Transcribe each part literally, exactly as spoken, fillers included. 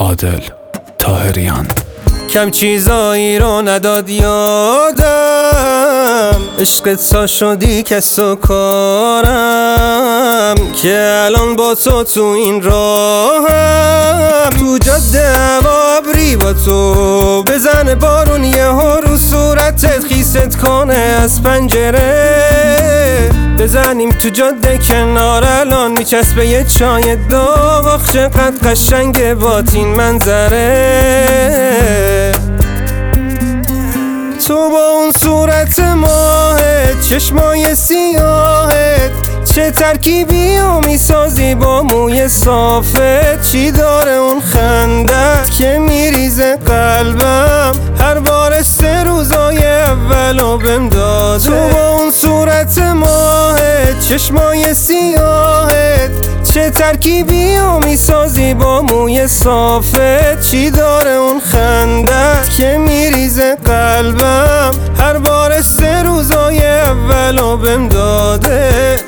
عادل طاهریان. کم چیزایی رو نداد یادم، عشقت تا شدی کس و کارم، که الان با تو تو این راهم، تو جاده هوا ابری با تو بزنه بارون یهو رو صورتت خیست کنه از پنجره، بزنیم تو جاده کنار الان میچسبه یه چای داغ، آخ چقدر قشنگه بات این منظره، تو با اون صورت ماهت چشمای سیاهت، چه ترکیبی و میسازی با موی صافت، چی داره اون خندت که میریزه قلبم هر بار سه روزای اولو بهم داده، تو با اون صورت ماهت چشمای سیاهت، چه ترکیبی و میسازی با موی صافت، چی داره اون خندت که میریزه قلبم هر بار سه روزای اولو بهم داده.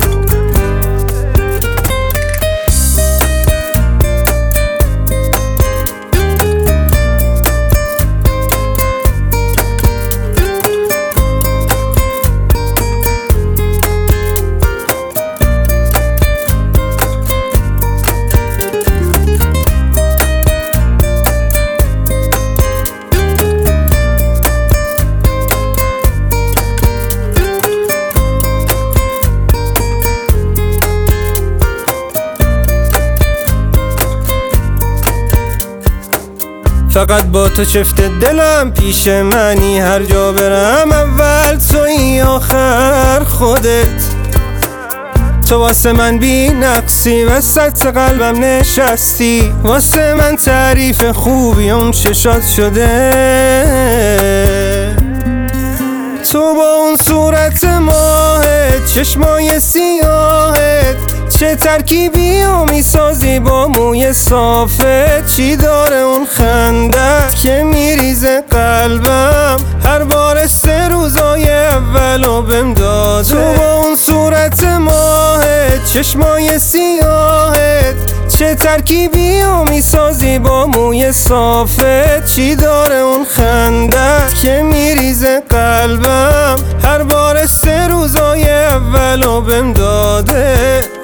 فقط با تو چفت دلم پیش منی، هر جا برم اول توی آخر خودت، تو واسه من بی نقصی وسط قلبم نشستی، واسه من تعریف خوبی اون چشات شده، تو با اون صورت ماهت چشمای سیاهت، چه ترکیبی و میسازی با موی صافت، چی داره اون خندت که میریزه قلبم هر بار سه روزای اولو بهم داده، تو با اون صورت ماهت چشمای سیاهت، چه ترکیبی و میسازی با موی صافت، چی داره اون خندت که میریزه قلبم هر بار سه روزای اولو بهم داده.